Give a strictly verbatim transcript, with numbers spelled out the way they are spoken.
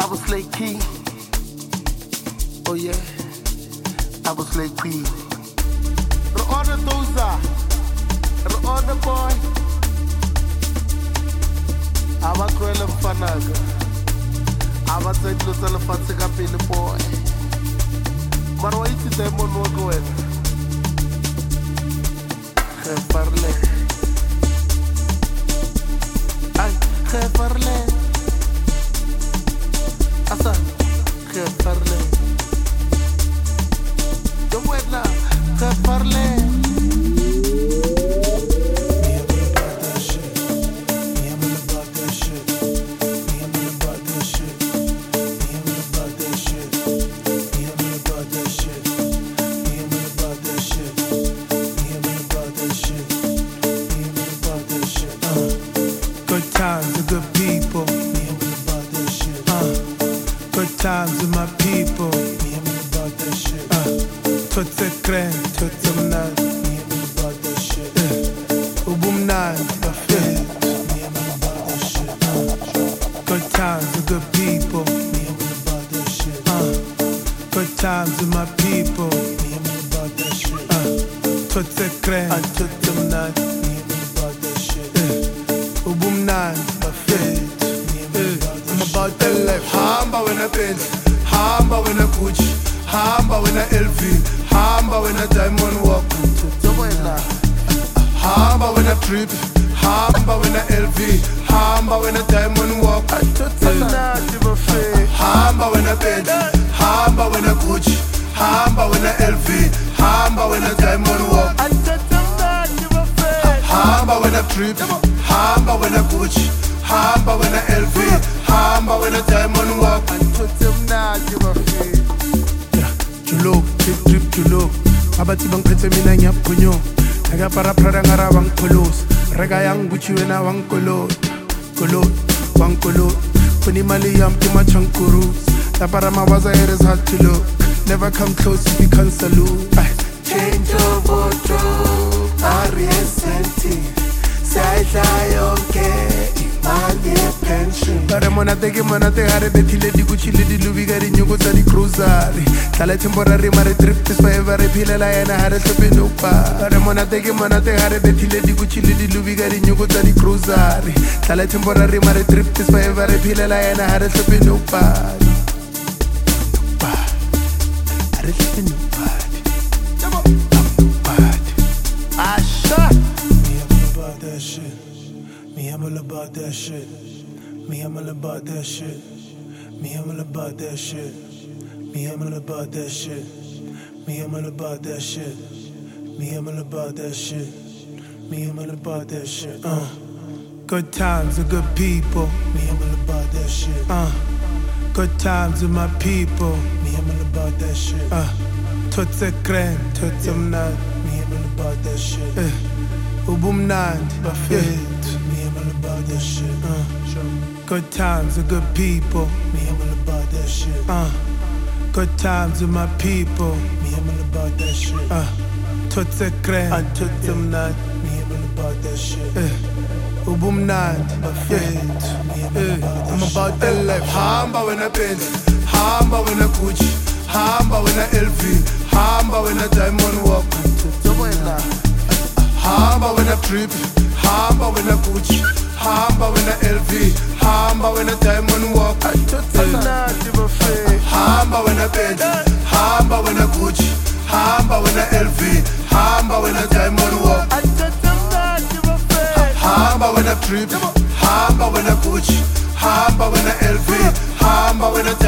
was Lake Key. Oh yeah, I was Lake Key. The order those are, the order boy. I was Kwela Mfanaga. I was saying to the Fatsika Pili boy. But why is the demon will go in? Parle. Ay, que parle. Asa, que parle. Yo buena, que parle. Times with good people, me I'm about that shit. Uh, good times with my people, me I'm about that shit. Uh, Tutsi kren, tutsi mnad, me I'm about that shit. Ubum nad, bafet, me I'm about that shit. Uh, good times with good people, me I'm about that shit. Uh, good times with my people, me I'm about that shit. Uh, Tutsi kren, tutsi mnad, me I'm about that shit. Ubum nad, bafet, I'm about that life. Hamba when I Benz, hamba when I Gucci, hamba when I L V, hamba when I diamond walk. Hamba when I trip, hamba when I L V, hamba when I diamond walk. Hamba when I Benz, hamba when I Gucci, hamba when I L V, hamba when I diamond walk. Hamba when I trip, hamba when I Gucci, hamba when I L V, hamba when I diamond walk. Julo, trip trip julo, abati bang pete mina nyap kunyo. Naga para prada ngara wang kolos, rega yang Gucci wena wang kolot, kolot, wang kolot. Kuni mali yam kima chankuru, la para mawaza it is hard to look. Never come close if you can't salute. Change your wardrobe, Ariesenti. Saita yonke, imali pension. Pare mona teke mona te hare betile di Gucci le di Louis gari nyugo sa di cruisari. Tala temporary mare trip is forever repile la ena hare sepe nupa. Pare mona teke mona te hare betile di Gucci le di Louis gari nyugo sa di cruisari. Tala temporary mare trip is forever repile la ena hare sepe nupa. Nupa, hare sepe nupa. Me, I'm all about that shit. Me, I'm all about that shit. Me, I'm all about that shit. Me, I'm all about that shit. Me, I'm all about that shit. Me, I'm all about that shit. Me, I'm all about that shit. Uh, good times with good people. Me, I'm all about that shit. Uh, good times with my people. Me, I'm all about that shit. Uh, tutsi kren, tutsi mnad. Me, I'm all about that shit. Uh, ubum nad, bafet. About that shit, uh. Good times with good people. Me, I'm all about that shit. Uh. Good times with my people. Me, I'm all about that shit. Uh. Tutsi kren, and tutsi mnad. Me, I'm all about that shit. Uh. Ubum nad, bafet. I'm about that life. Hamba when I Benz, hamba when I Gucci, hamba when I L V, hamba when I diamond walk. Hamba when I trip, hamba when I Gucci, hamba when I L V, hamba when I diamond walk. Hamba when I Benz, hamba when I Gucci, hamba when I L V, hamba when I diamond walk. Hamba when I trip, hamba when I Gucci, hamba when I L V, hamba when I